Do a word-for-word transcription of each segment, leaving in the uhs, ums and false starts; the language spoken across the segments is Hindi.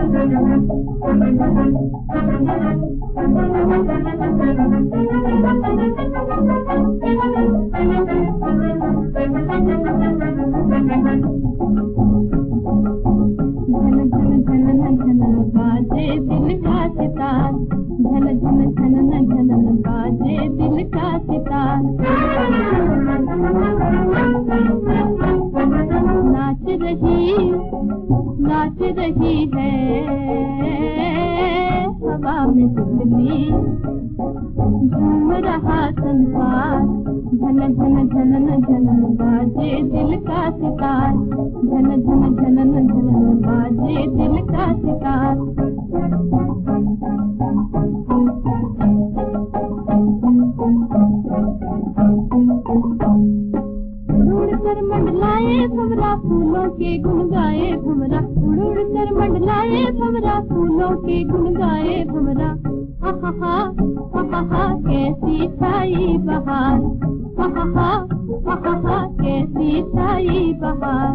नाच रही है हवा में तितली, झूम रहा संसार, झन झन झनन झनन बाजे दिल का सितार, झन झन झनन झनन बाजे दिल का सितार। उड़ कर मंडलाए भंवरा फूलों के गुन गाए भंवरा, उड़ कर मंडलाए भंवरा फूलों के गुन गाए भंवरा। हा हा हा हा हा कैसी छाई बहार, हा हा हा हा हा कैसी छाई बहार।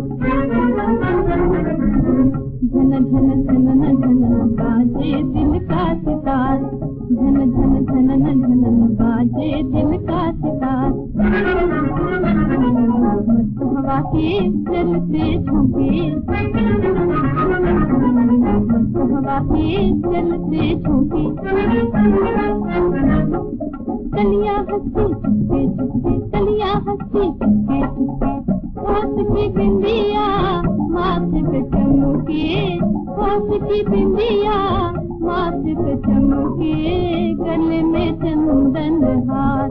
झन झन झनन झनन बाजे दिल का सितार, झन झन झनन झनन बाजे दिल का सितार। मस्त हवा के जल से झोंके, मस्त हवा के जल से झोंके, कलियां हंसी चुपके चुपके, कलियां हंसी चुपके चुपके, होश की बिंदिया माथे पे चमके, होश की बिंदिया माथे पे चमके, गले में चंदन हार,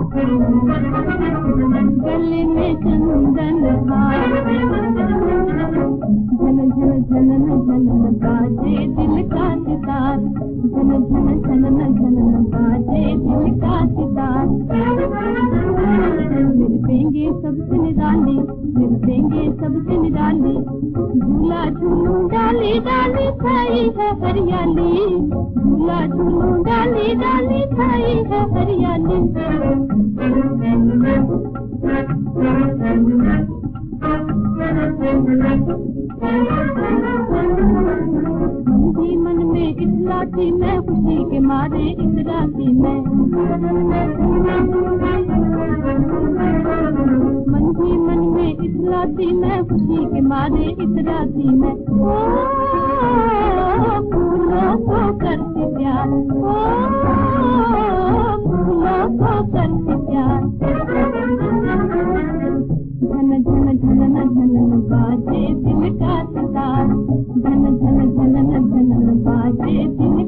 गले में चंदन हार। झन झन झनन झनन बाजे दिल का सितार, झन झन झनन झनन बाजे दिल का सितार। मिल देंगे सबसे निराली, मिल देंगे सबसे निराली, झूला झूलू डाली डाली छाई है हरियाली, झूला झूलू डाली डाली छाई है हरियाली। मन ही मन में इतलाती मैं खुशी के मारे इतराती मैं, मन ही मन में इतलाती मैं खुशी के मारे इतराती मैं। ओ फूलों को करती प्यार, ओ फूलों को करती प्यार। झन झन झनन झनन बाजे दिल का सितार, झन झन झनन झनन बाजे दिल